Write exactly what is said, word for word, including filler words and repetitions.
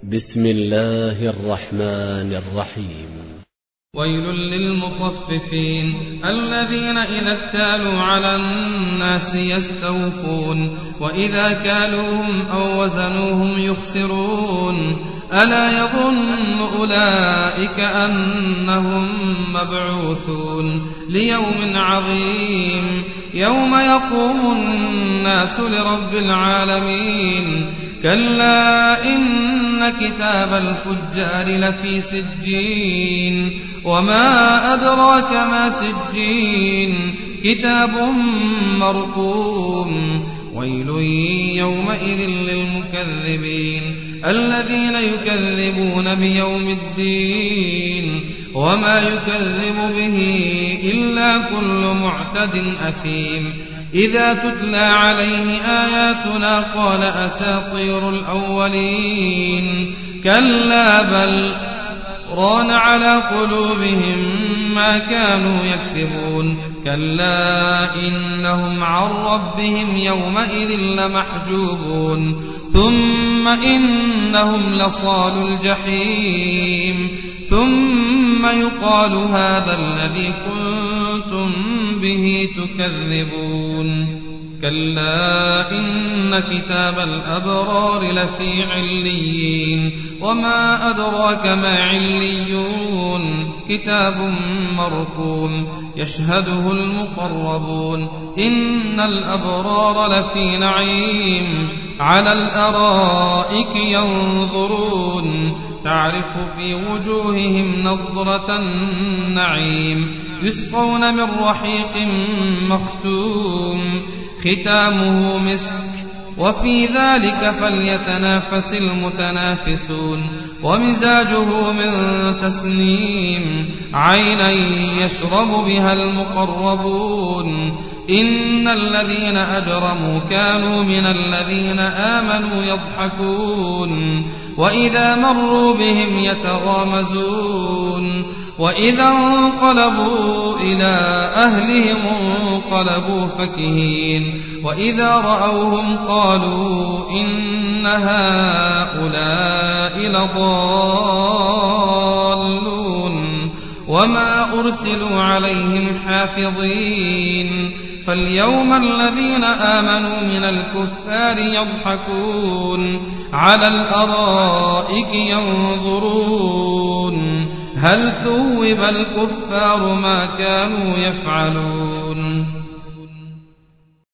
بسم الله الرحمن الرحيم. ويل للمطففين الذين إذا اكتالوا على الناس يستوفون وإذا كالوهم أو وزنوهم يخسرون ألا يظن أولئك أنهم مبعوثون ليوم عظيم يوم يقوم الناس لرب العالمين كلا إن كتاب الفجار لفي سجين وما أدراك ما سجين كتاب مرقوم ويل يومئذ للمكذبين الذين يكذبون بيوم الدين وما يكذب به إلا كل معتد أثيم إذا تتلى عليه آياتنا قال أساطير الأولين كلا بل ران على قلوبهم ما كانوا يكسبون كلا إنهم عن ربهم يومئذ لمحجوبون ثم إنهم لصال الجحيم ثم يقال هذا الذي كنتم به تكذبون كلا إن كتاب الأبرار لفي عليين وما أدراك ما عليون كتاب مرقوم يشهده المقربون إن الأبرار لفي نعيم على الأرائك ينظرون تعرف في وجوههم نضرة النعيم يسقون من رحيق مختوم ختامه مسك وفي ذلك فليتنافس المتنافسون ومزاجه من تسنيم عينا يشرب بها المقربون إن الذين أجرموا كانوا من الذين آمنوا يضحكون وإذا مروا بهم يتغامزون وإذا انقلبوا إلى أهلهم انقلبوا فكهين وإذا رأوهم قالوا إن هؤلاء لضالون وما أرسلوا عليهم حافظين فاليوم الذين آمنوا من الكفار يضحكون على الأرائك ينظرون هل ثوب الكفار ما كانوا يفعلون